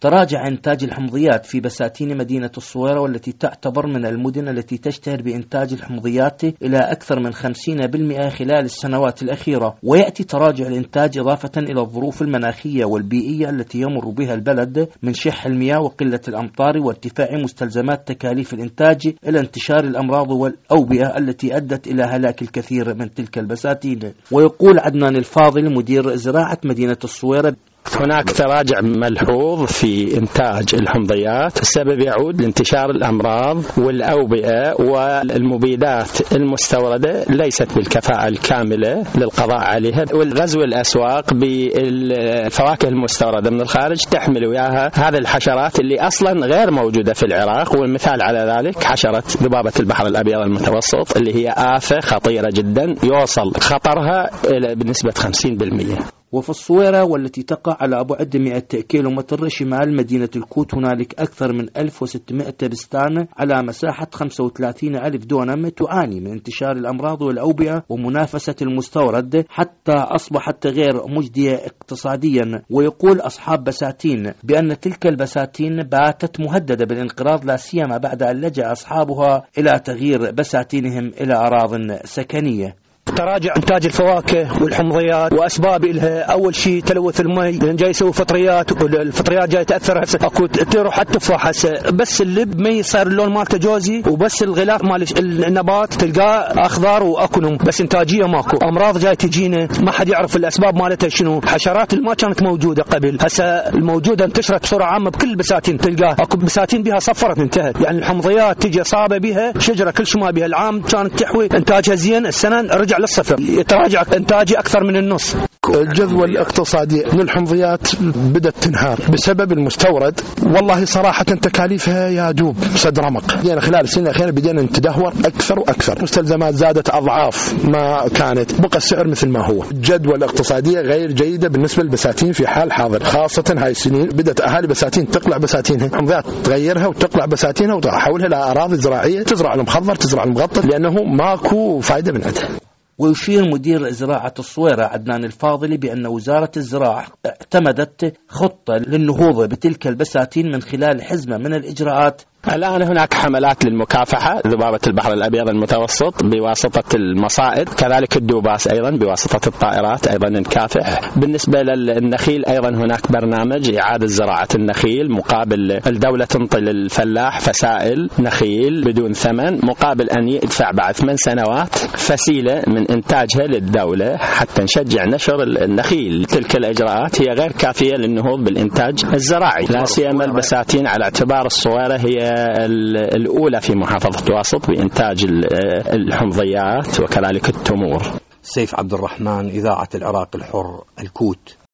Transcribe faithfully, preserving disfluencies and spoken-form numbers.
تراجع إنتاج الحمضيات في بساتين مدينة الصويرة، والتي تعتبر من المدن التي تشتهر بإنتاج الحمضيات إلى أكثر من خمسين بالمئة خلال السنوات الأخيرة. ويأتي تراجع الإنتاج إضافة إلى الظروف المناخية والبيئية التي يمر بها البلد من شح المياه وقلة الأمطار وارتفاع مستلزمات تكاليف الإنتاج إلى انتشار الأمراض والأوبئة التي أدت إلى هلاك الكثير من تلك البساتين. ويقول عدنان الفاضل مدير زراعة مدينة الصويرة: هناك تراجع ملحوظ في إنتاج الحمضيات، السبب يعود لانتشار الأمراض والأوبئة، والمبيدات المستوردة ليست بالكفاءة الكاملة للقضاء عليها، والغزو الأسواق بالفواكه المستوردة من الخارج تحمل وياها هذه الحشرات اللي أصلا غير موجودة في العراق. والمثال على ذلك حشرة ذبابة البحر الأبيض المتوسط اللي هي آفة خطيرة جدا يوصل خطرها بنسبة خمسين بالمئة. وفي الصويرة والتي تقع على بعد مئة كيلومتر شمال مدينة الكوت هنالك أكثر من ألف وستمئة بستان على مساحة خمسة وثلاثين ألف دونم تعاني من انتشار الأمراض والأوبئة ومنافسة المستورد، حتى أصبحت غير مجدية اقتصاديا. ويقول أصحاب بساتين بأن تلك البساتين باتت مهددة بالانقراض، لا سيما بعد أن لجأ أصحابها إلى تغيير بساتينهم إلى أراض سكنية. تراجع إنتاج الفواكه والحمضيات وأسباب إلها أول شيء تلوث المي، لأن جاي يسوي فطريات والفطريات جاي تأثر هسه. أكو تروح التفاح هسه بس اللب مي صار اللون مالته جوزي، وبس الغلاف مال النبات تلقاه أخضر وأكلهم، بس إنتاجية ماكو. أمراض جاي تجينا ما حد يعرف الأسباب مالتها شنو. حشرات اللي ما كانت موجودة قبل هسه الموجودة انتشرت بسرعة عامة بكل البساتين، تلقاه أكو بساتين بها صفرت انتهت. يعني الحمضيات تجي صابة بها شجرة كل شما بها العام كانت تحوي إنتاجها زين، السنة رجع للصفر، يتراجع إنتاجي أكثر من النص. الجذوة الاقتصادية للحمضيات بدأت تنهار بسبب المستورد. والله صراحة تكاليفها يا دوب صد رمق. يعني خلال السنة الأخيرة بدينا نتدهور أكثر وأكثر، مستلزمات زادت أضعاف ما كانت، بقى السعر مثل ما هو. الجدوى الاقتصادية غير جيدة بالنسبة للبساتين في حال حاضر، خاصة هاي السنين بدأت أهالي بساتين تقلع بساتينها، حمضيات تغيرها وتقلع بساتينها وتحولها لأراضي زراعية، تزرع المخضر تزرع المغطى، لأنه ماكو فايدة من عندها. ويشير مدير زراعة الصويرة عدنان الفاضل بأن وزارة الزراعة اعتمدت خطة للنهوض بتلك البساتين من خلال حزمة من الإجراءات. الآن هناك حملات للمكافحة ذبابة البحر الأبيض المتوسط بواسطة المصائد، كذلك الدوباس أيضا بواسطة الطائرات أيضا نكافح. بالنسبة للنخيل أيضا هناك برنامج إعادة زراعة النخيل مقابل الدولة تنطي للفلاح فسائل نخيل بدون ثمن، مقابل أن يدفع بعد ثمان سنوات فسيلة من إنتاجها للدولة حتى نشجع نشر النخيل. تلك الإجراءات هي غير كافية للنهوض بالإنتاج الزراعي، لا سيما البساتين على اعتبار الصويرة هي الأولى في محافظة واسط بإنتاج الحمضيات وكذلك التمور. سيف عبد الرحمن، إذاعة العراق الحر، الكوت.